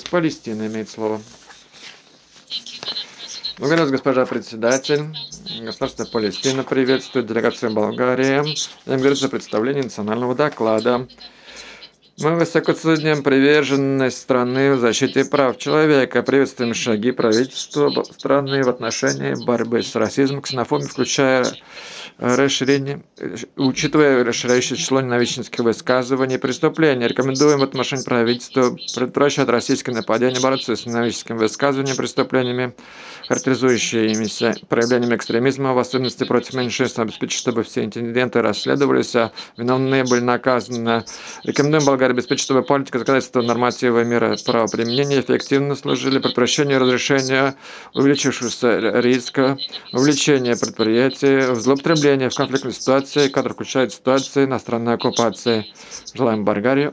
Палестина имеет слово. Благодарю вас, госпожа председатель. Государство Палестина приветствует делегацию Болгарии. И благодарю за представление национального доклада. Мы высоко ценим приверженность страны в защите прав человека, приветствуем шаги правительства страны в отношении борьбы с расизмом, ксенофобией, включая учитывая расширяющее число ненавистнических высказываний и преступлений. Рекомендуем в отношении правительства предотвращать российское нападение, бороться с ненавистническими высказываниями, преступлениями, характеризующимися проявлениями экстремизма, в особенности против меньшинств, обеспечить, чтобы все инциденты расследовались, а виновные были наказаны. Рекомендуем Болгарии обеспечить, чтобы политика, законодательство, нормативы мира правоприменения эффективно служили предотвращению и разрешению увеличившегося риска вовлечения предприятий в злоупотребление в конфликтной ситуации, которая включает ситуации иностранной оккупации. Желаем Болгарии